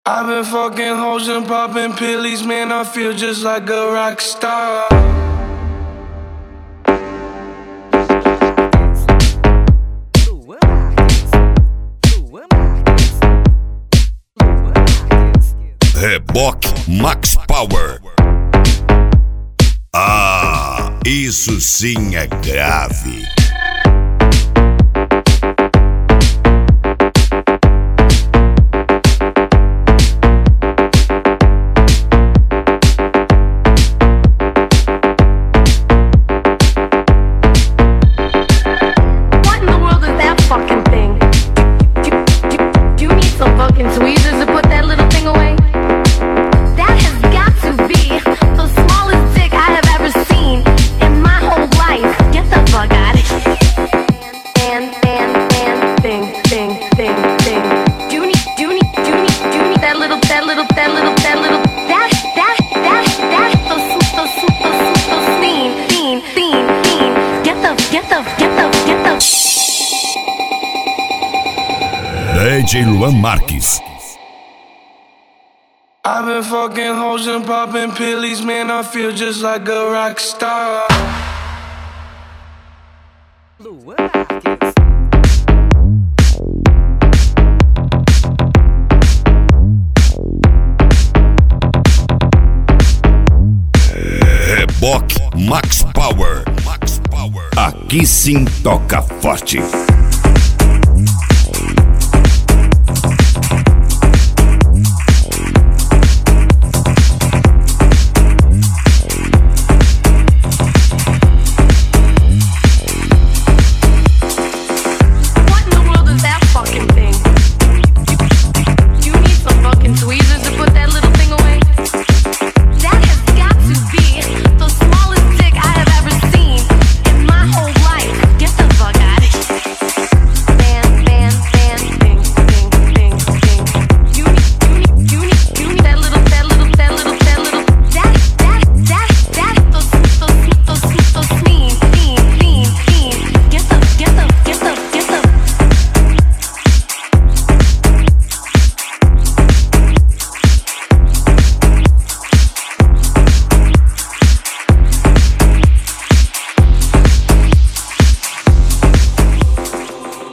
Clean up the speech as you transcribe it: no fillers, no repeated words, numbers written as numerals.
I've been fucking hoes and popping pillies, man, I feel just like a rock star. Reboque Max Power. Ah, isso sim é grave. Tweezers to put that little thing away. That has got to be the smallest dick I have ever seen in my whole life. Get the fuck out of here. And thing. Do you need that little the scene. Get the DJ Luan Marques. I've been fucking hoes and popping pillies, man, I feel just like a rock star. Reboque Max Power. Aqui sim toca forte.